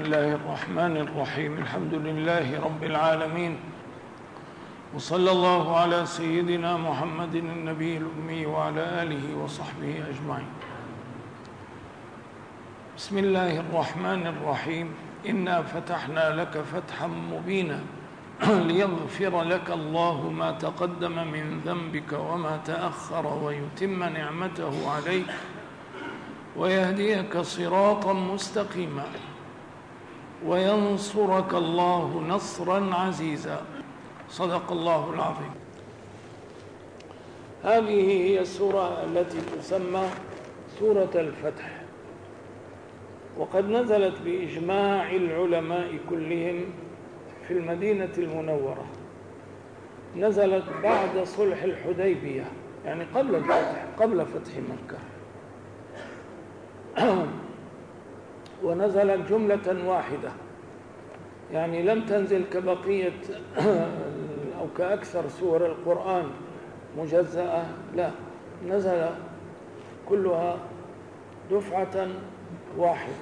الله الرحمن الرحيم. الحمد لله رب العالمين، وصلى الله على سيدنا محمد النبي الأمي وعلى آله وصحبه أجمعين. بسم الله الرحمن الرحيم. إنا فتحنا لك فتحا مبينا ليغفر لك الله ما تقدم من ذنبك وما تأخر ويتم نعمته عليك ويهديك صراطا مستقيما وينصرك الله نصرا عزيزا. صدق الله العظيم. هذه هي السورة التي تسمى سورة الفتح، وقد نزلت بإجماع العلماء كلهم في المدينة المنورة. نزلت بعد صلح الحديبية، يعني قبل الفتح، قبل فتح مكة، ونزلت جملة واحدة، يعني لم تنزل كبقية أو كأكثر سور القرآن مجزأة، لا، نزل كلها دفعة واحدة.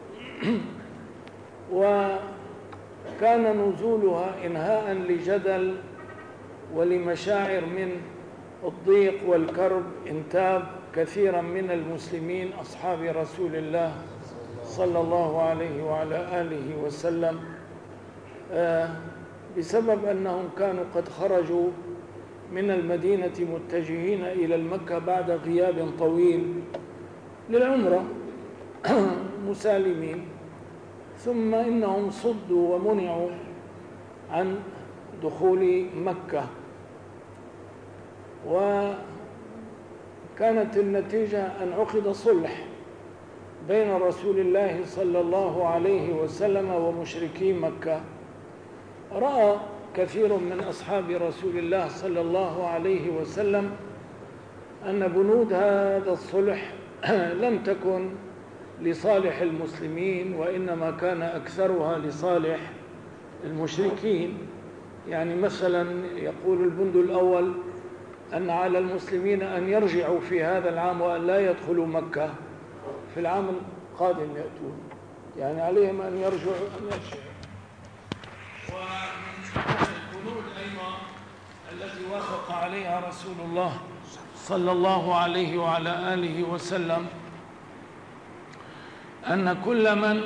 وكان نزولها إنهاء لجدل ولمشاعر من الضيق والكرب انتاب كثيرا من المسلمين أصحاب رسول الله صلى الله عليه وعلى آله وسلم، بسبب أنهم كانوا قد خرجوا من المدينة متجهين إلى المكة بعد غياب طويل للعمرة مسالمين، ثم إنهم صدوا ومنعوا عن دخول مكة، وكانت النتيجة أن عقد صلح بين رسول الله صلى الله عليه وسلم ومشركي مكة. رأى كثير من أصحاب رسول الله صلى الله عليه وسلم أن بنود هذا الصلح لم تكن لصالح المسلمين، وإنما كان أكثرها لصالح المشركين. يعني مثلا يقول البند الأول أن على المسلمين أن يرجعوا في هذا العام وأن لا يدخلوا مكة في العام القادم يأتون، يعني عليهم أن يرجعوا. ومن البنود أيضا التي وافق عليها رسول الله صلى الله عليه وعلى آله وسلم أن كل من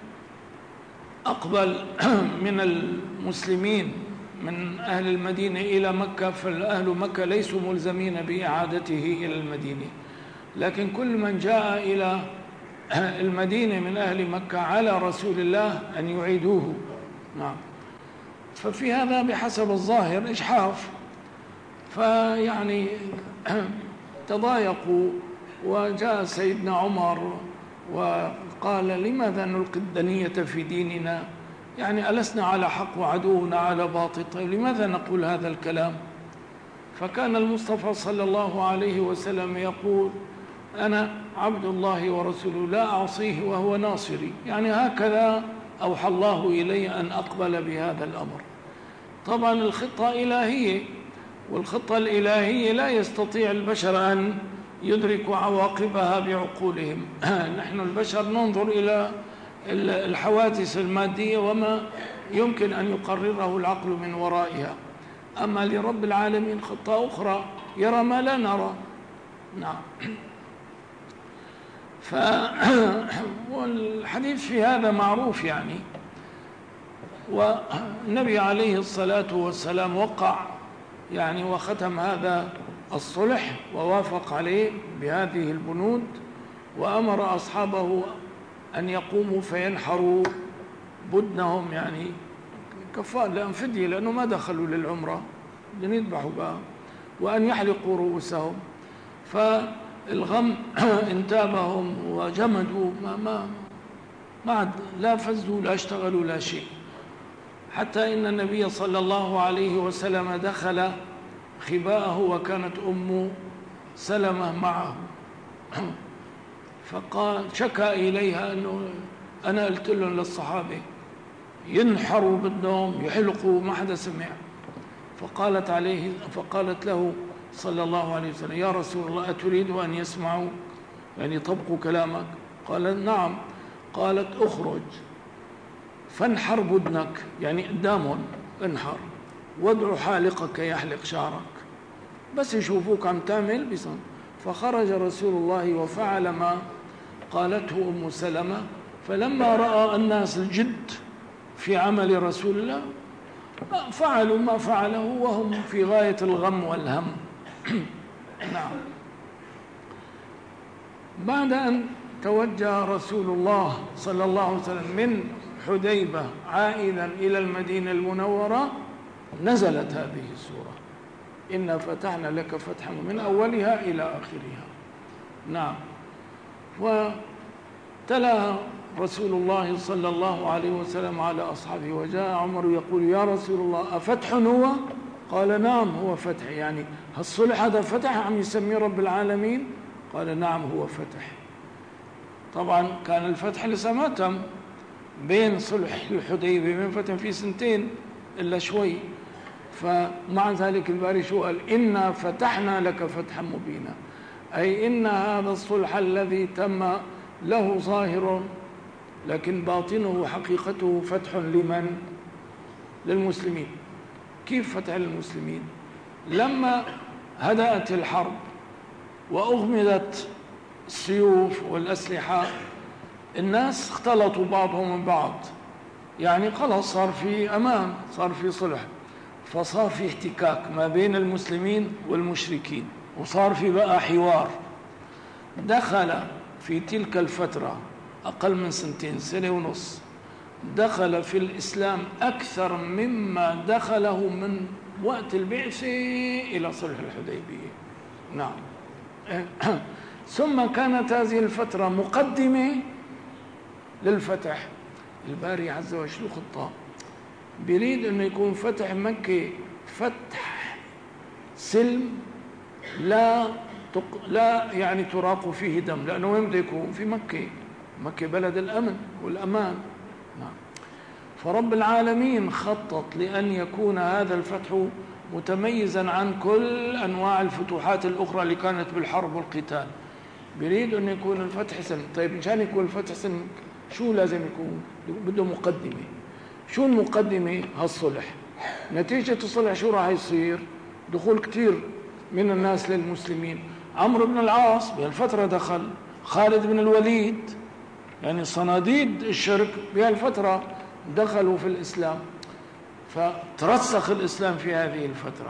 أقبل من المسلمين من أهل المدينة إلى مكة، فالأهل مكة ليسوا ملزمين بإعادته إلى المدينة، لكن كل من جاء إلى المدينة من أهل مكة على رسول الله أن يعيدوه. نعم. ففي هذا بحسب الظاهر إجحاف، فيعني تضايقوا، وجاء سيدنا عمر وقال: لماذا نلقي الدنية في ديننا؟ يعني ألسنا على حق وعدونا على باطل؟ طيب لماذا نقول هذا الكلام؟ فكان المصطفى صلى الله عليه وسلم يقول: أنا عبد الله ورسوله لا أعصيه وهو ناصري. يعني هكذا أوحى الله إلي أن أقبل بهذا الأمر. طبعا الخطة إلهية، والخطة الإلهية لا يستطيع البشر أن يدركوا عواقبها بعقولهم. نحن البشر ننظر إلى الحوادث المادية وما يمكن أن يقرره العقل من ورائها، أما لرب العالمين خطة أخرى، يرى ما لا نرى. نعم. والحديث في هذا معروف يعني. والنبي عليه الصلاة والسلام وقع يعني وختم هذا الصلح ووافق عليه بهذه البنود، وأمر أصحابه أن يقوموا فينحروا بدنهم، يعني كفار لأن فدية، لأنه ما دخلوا للعمرة، بدهم يذبحوا بقى، وأن يحلقوا رؤوسهم. فالغم انتابهم وجمدوا، ما عاد لا فزوا لا اشتغلوا لا شيء، حتى إن النبي صلى الله عليه وسلم دخل خباءه وكانت أم سلمة معه، فقال شكى إليها أنه أنا قلت لهم للصحابة ينحروا بدهم يحلقوا، ما حدا سمع. فقالت له صلى الله عليه وسلم: يا رسول الله، أتريد أن يسمعوا يعني طبقوا كلامك؟ قال: نعم. قالت: اخرج فانحر بدنك، يعني قدامهم انحر، وادعو حالقك يحلق شعرك، بس يشوفوك عم تعمل بيصنع. فخرج رسول الله وفعل ما قالته أم سلمة. فلما رأى الناس الجد في عمل رسول الله فعلوا ما فعله وهم في غاية الغم والهم. نعم. بعد أن توجه رسول الله صلى الله عليه وسلم من حديبة عائدا إلى المدينة المنورة نزلت هذه السورة: إنا فتحنا لك فتحا، من أولها إلى آخرها. نعم. وتلا رسول الله صلى الله عليه وسلم على أصحابه، وجاء عمر يقول: يا رسول الله أفتح هو؟ قال: نعم هو فتح. يعني الصلح هذا فتح عم يسميه رب العالمين؟ قال: نعم هو فتح. طبعا كان الفتح لسه ما تم، بين صلح الحديبية بين فتح في 2 سنين إلا شوي. فمع ذلك الباري شو قال؟ إنا فتحنا لك فتحا مبينا، أي إن هذا الصلح الذي تم له ظاهر لكن باطنه حقيقته فتح لمن؟ للمسلمين. كيف فتح للمسلمين؟ لما هدأت الحرب وأغمدت السيوف والأسلحة، الناس اختلطوا بعضهم من بعض، يعني خلاص صار في أمان، صار في صلح، فصار في احتكاك ما بين المسلمين والمشركين، وصار في بقى حوار. دخل في تلك الفترة أقل من 2 سنين، 1.5 سنة، دخل في الإسلام أكثر مما دخله من وقت البعثة إلى صلح الحديبية. نعم. ثم كانت هذه الفترة مقدمة للفتح. الباري عز وجل خطة بيريد أنه يكون فتح مكة فتح سلم، لا يعني تراق فيه دم، لأنه وين بده يكون؟ في مكة. مكة بلد الأمن والأمان. نعم. فرب العالمين خطط لأن يكون هذا الفتح متميزا عن كل أنواع الفتوحات الأخرى اللي كانت بالحرب والقتال. بيريد أن يكون الفتح سلم. طيب مشان يكون الفتح سلم شو لازم يكون؟ بده مقدمة. شو المقدمة؟ هالصلح. نتيجة الصلح شو راح يصير؟ دخول كتير من الناس للمسلمين. عمرو بن العاص بهالفترة دخل، خالد بن الوليد، يعني صناديد الشرك بهالفترة دخلوا في الإسلام، فترسخ الإسلام في هذه الفترة.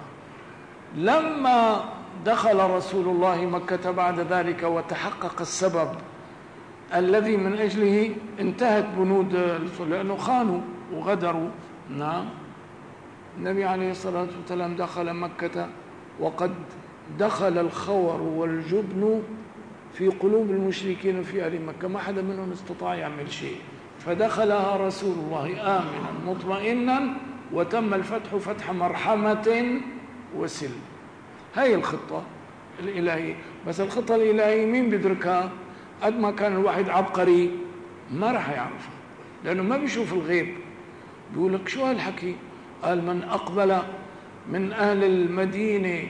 لما دخل رسول الله مكة بعد ذلك وتحقق السبب الذي من أجله انتهت بنود الصلح، لأنه خانوا وغدروا. نعم. النبي عليه الصلاة والسلام دخل مكة وقد دخل الخور والجبن في قلوب المشركين في أهل مكة، ما حدا منهم استطاع يعمل شيء، فدخلها رسول الله آمنا مطمئنا، وتم الفتح فتح مرحمة وسلم. هاي الخطة الإلهية. بس الخطة الإلهية مين بيدركها؟ قد ما كان الواحد عبقري ما راح يعرفها، لأنه ما بيشوف الغيب. بيقول لك شو هالحكي؟ قال: من أقبل من أهل المدينة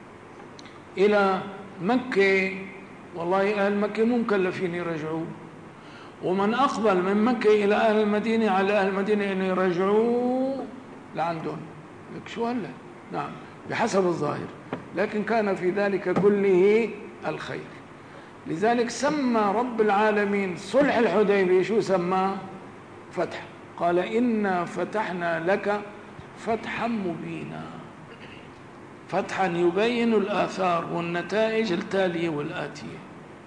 إلى مكة، والله أهل مكة مو مكلفين يرجعوا، ومن أقبل من مكة إلى أهل المدينة على أهل المدينة أن يرجعوا لعندهم. لك شو هلا؟ نعم، بحسب الظاهر، لكن كان في ذلك كله الخير. لذلك سمى رب العالمين صلح الحديبية شو سماه؟ فتح. قال: إنا فتحنا لك فتحا مبينا، فتحا يبين الآثار والنتائج التالية والآتية.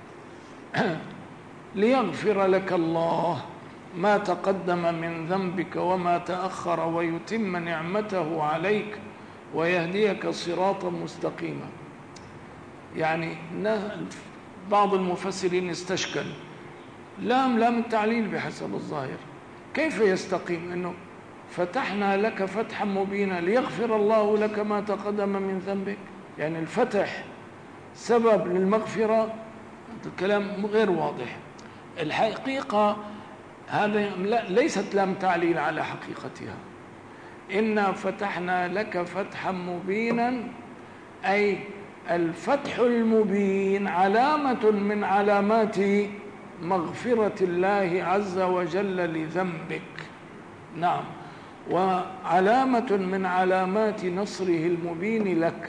ليغفر لك الله ما تقدم من ذنبك وما تأخر ويتم نعمته عليك ويهديك صراطا مستقيما. يعني بعض المفسرين استشكل لام التعليل بحسب الظاهر. كيف يستقيم؟ إنه فتحنا لك فتحا مبينا ليغفر الله لك ما تقدم من ذنبك، يعني الفتح سبب للمغفرة. الكلام غير واضح. الحقيقة هذا ليست لام تعليل على حقيقتها. إنا فتحنا لك فتحا مبينا، أي الفتح المبين علامة من علامات مغفرة الله عز وجل لذنبك. نعم. وعلامة من علامات نصره المبين لك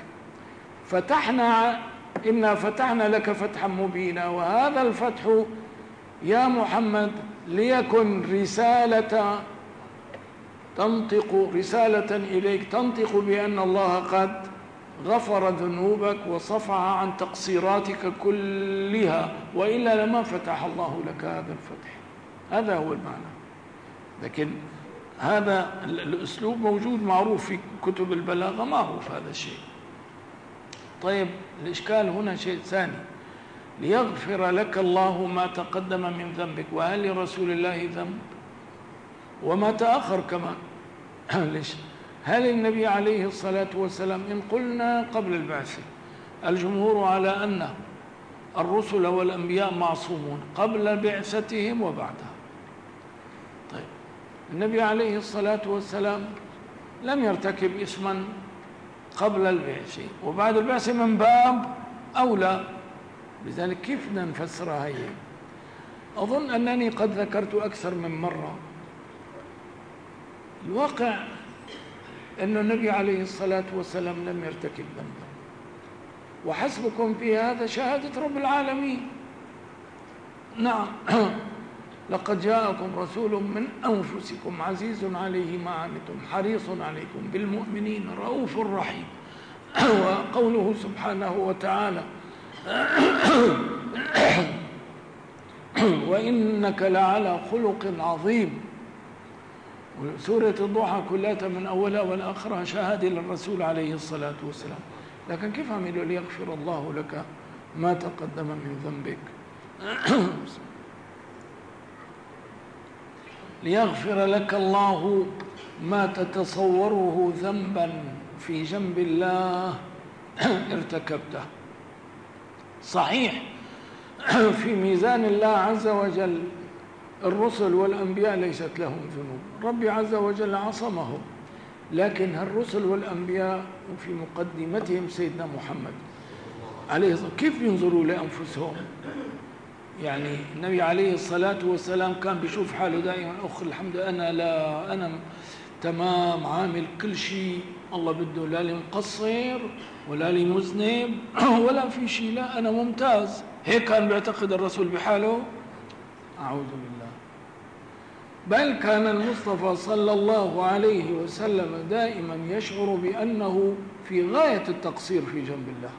إنا فتحنا لك فتحا مبينا، وهذا الفتح يا محمد ليكن رسالة إليك تنطق بأن الله قد غفر ذنوبك وصفح عن تقصيراتك كلها، وإلا لما فتح الله لك هذا الفتح. هذا هو المعنى. لكن هذا الأسلوب موجود معروف في كتب البلاغة، معروف هذا الشيء. طيب الإشكال هنا شيء ثاني، ليغفر لك الله ما تقدم من ذنبك. وهل لرسول الله ذنب؟ وما تأخر كمان. ليش؟ هل النبي عليه الصلاة والسلام، إن قلنا قبل البعث الجمهور على أن الرسل والأنبياء معصومون قبل بعثتهم وبعدها. طيب النبي عليه الصلاة والسلام لم يرتكب إثما قبل البعث، وبعد البعث من باب أولى. لذلك كيف بدنا نفسرها هي؟ أظن أنني قد ذكرت أكثر من مرة. الواقع أن النبي عليه الصلاة والسلام لم يرتكب ذنبا، وحسبكم في هذا شهادة رب العالمين. نعم. لقد جاءكم رسول من أنفسكم عزيز عليه ما عنتم حريص عليكم بالمؤمنين رؤوف رحيم. وقوله سبحانه وتعالى وإنك لعلى خلق عظيم. سورة الضحى كلها من أولها والآخرها شهادة للرسول عليه الصلاة والسلام. لكن كيف عملوا ليغفر الله لك ما تقدم من ذنبك؟ ليغفر لك الله ما تتصوره ذنبا في جنب الله ارتكبته. صحيح في ميزان الله عز وجل الرسل والأنبياء ليست لهم ذنوب، ربي عز وجل عصمهم، لكن الرسل والأنبياء وفي مقدمتهم سيدنا محمد عليه الصلاة والسلام كيف ينظروا لأنفسهم؟ يعني النبي عليه الصلاة والسلام كان بيشوف حاله دائما الحمد لله أنا تمام عامل كل شيء الله بده، لا لي مقصر ولا لي مذنب ولا في شيء، لا أنا ممتاز. هيك كان بيعتقد الرسول بحاله؟ أعوذ بالله. بل كان المصطفى صلى الله عليه وسلم دائما يشعر بأنه في غاية التقصير في جنب الله.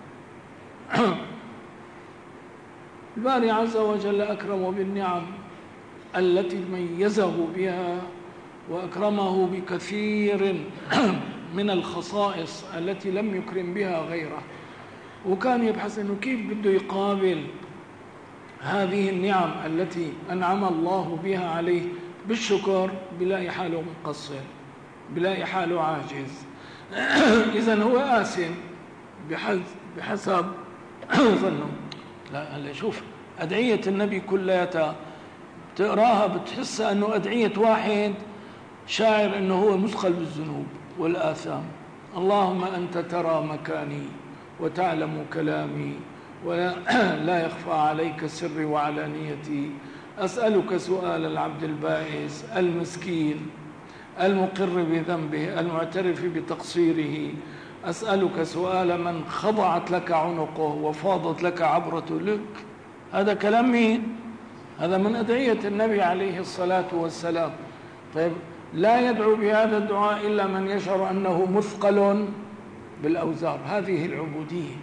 الباري عز وجل أكرم بالنعم التي ميزه بها وأكرمه بكثير من الخصائص التي لم يكرم بها غيره، وكان يبحث أنه كيف بده يقابل هذه النعم التي أنعم الله بها عليه بالشكر، بلاقي حاله مقصر، بلاقي حاله عاجز. إذن هو آثم بحسب ظنه. لا هلا شوف أدعية النبي كلها تقراها بتحس أنه أدعية واحد شاعر أنه هو مثقل بالذنوب والآثام. اللهم أنت ترى مكاني وتعلم كلامي ولا يخفى عليك سري وعلانيتي. أسألك سؤال العبد البائس المسكين المقر بذنبه المعترف بتقصيره. أسألك سؤال من خضعت لك عنقه وفاضت لك عبرة لك. هذا كلام مين؟ هذا من أدعية النبي عليه الصلاة والسلام. طيب لا يدعو بهذا الدعاء إلا من يشعر أنه مثقل بالأوزار، هذه العبودية.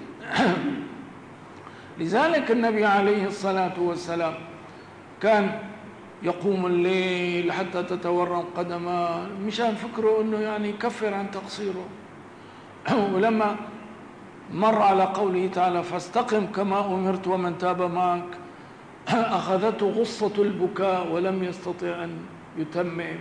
لذلك النبي عليه الصلاة والسلام كان يقوم الليل حتى تتورم قدماه مشان فكره أنه يعني يكفر عن تقصيره. ولما مر على قوله تعالى فاستقم كما أمرت ومن تاب معك أخذته غصة البكاء ولم يستطع أن يتمم.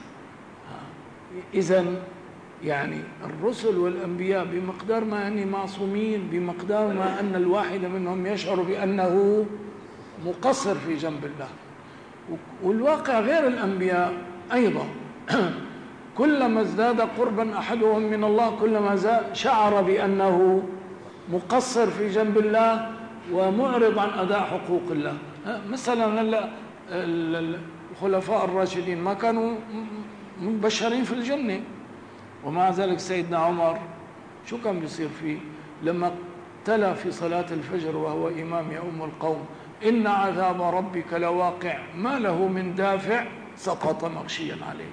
إذن يعني الرسل والأنبياء بمقدار ما أني معصومين، بمقدار ما أن الواحد منهم يشعر بأنه مقصر في جنب الله. والواقع غير الأنبياء أيضا كلما ازداد قربا أحدهم من الله كلما شعر بأنه مقصر في جنب الله ومعرض عن أداء حقوق الله. مثلا الخلفاء الراشدين ما كانوا مبشرين في الجنة، ومع ذلك سيدنا عمر شو كان بيصير فيه لما تلا في صلاة الفجر وهو إمام يؤم القوم: إن عذاب ربك لواقع ما له من دافع، سقط مغشيا عليه،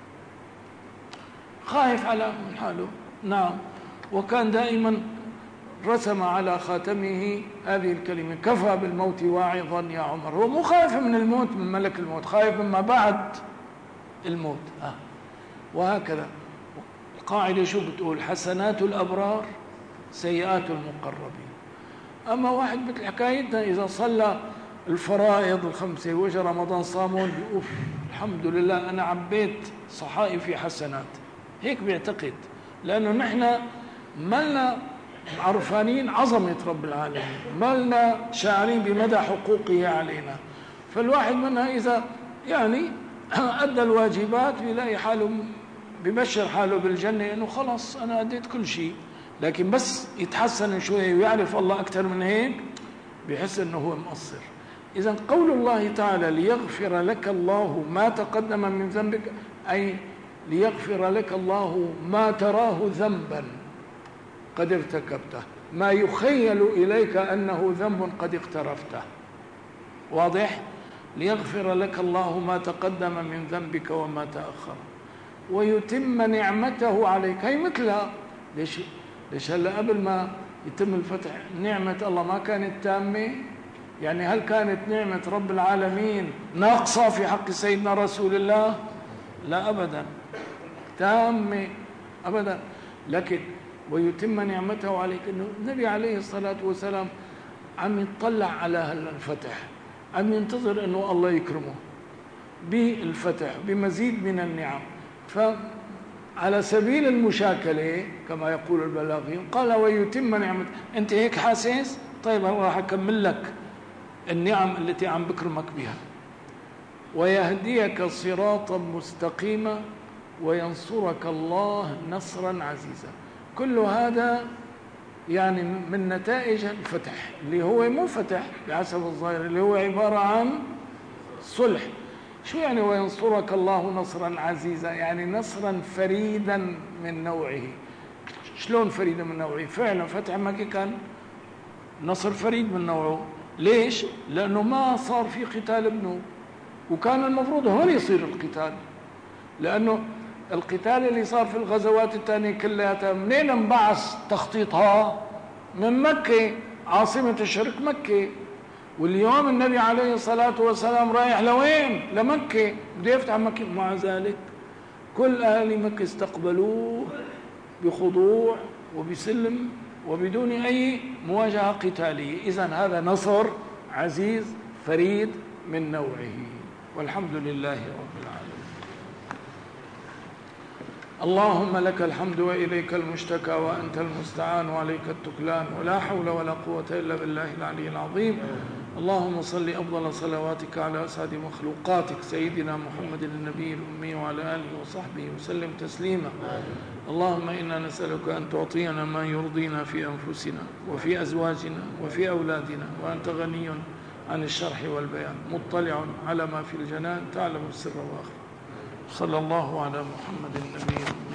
خايف على من حاله. نعم. وكان دائما رسم على خاتمه هذه الكلمة: كفى بالموت واعظا يا عمر. هو مو خايف من الموت، من ملك الموت، خايف مما بعد الموت. وهكذا القاعدة شو بتقول؟ حسنات الأبرار سيئات المقربين. أما واحد مثل حكايتنا إذا صلى الفرائض الخمسة وجه رمضان صامون بيقول الحمد لله أنا عبيت صحائفي حسنات، هيك بيعتقد، لأنه نحن مالنا عرفانين عظمة رب العالمين، مالنا شاعرين بمدى حقوقه علينا. فالواحد منها إذا يعني أدى الواجبات بيلاقي حاله ببشر حاله بالجنة، إنه خلص أنا أديت كل شيء. لكن بس يتحسن شوي ويعرف الله أكثر من هيك بيحس إنه هو مقصر. إذا قول الله تعالى: ليغفر لك الله ما تقدم من ذنبك، أي ليغفر لك الله ما تراه ذنبا قد ارتكبته، ما يخيل إليك أنه ذنب قد اقترفته. واضح؟ ليغفر لك الله ما تقدم من ذنبك وما تأخر ويتم نعمته عليك. هي مثلها. ليش هلا قبل ما يتم الفتح نعمة الله ما كانت تامة؟ يعني هل كانت نعمة رب العالمين ناقصة في حق سيدنا رسول الله؟ لا أبدا، تامة أبدا. لكن ويتم نعمته عليك، إنه النبي عليه الصلاة والسلام عم يطلع على الفتح، عم ينتظر إنه الله يكرمه بالفتح بمزيد من النعم. فعلى سبيل المشاكلة كما يقول البلاغيون قال: ويتم نعمته. أنت هيك حاسس؟ طيب أنا راح أكمل لك النعم التي عم بكرمك بها. ويهديك صراطا مستقيما وينصرك الله نصرا عزيزا. كل هذا يعني من نتائج الفتح، اللي هو مو فتح بحسب الظاهر، اللي هو عبارة عن صلح. شو يعني وينصرك الله نصرا عزيزا؟ يعني نصرا فريدا من نوعه. شلون فريدا من نوعه؟ فعلا فتح مكة كان نصر فريد من نوعه. ليش؟ لأنه ما صار في قتال ابنه، وكان المفروض هون يصير القتال، لأنه القتال اللي صار في الغزوات الثانية كلها منين انبعث تخطيطها؟ من مكة، عاصمة الشرك مكة. واليوم النبي عليه الصلاة والسلام رايح لوين؟ لمكة، بده يفتح مكة. مع ذلك كل أهل مكة استقبلوه بخضوع وبسلم وبدون أي مواجهة قتالية. إذن هذا نصر عزيز فريد من نوعه، والحمد لله رب العالمين. اللهم لك الحمد وإليك المشتكى وأنت المستعان وعليك التكلان، ولا حول ولا قوة إلا بالله العلي العظيم. اللهم صل أفضل صلواتك على أسعد مخلوقاتك سيدنا محمد النبي الأمي وعلى آله وصحبه وسلم تسليما. اللهم إنا نسألك أن تعطينا ما يرضينا في أنفسنا وفي أزواجنا وفي أولادنا، وأنت غني عن الشرح والبيان مطلع على ما في الجنان تعلم السر وأخفى. صلى الله على محمد النبي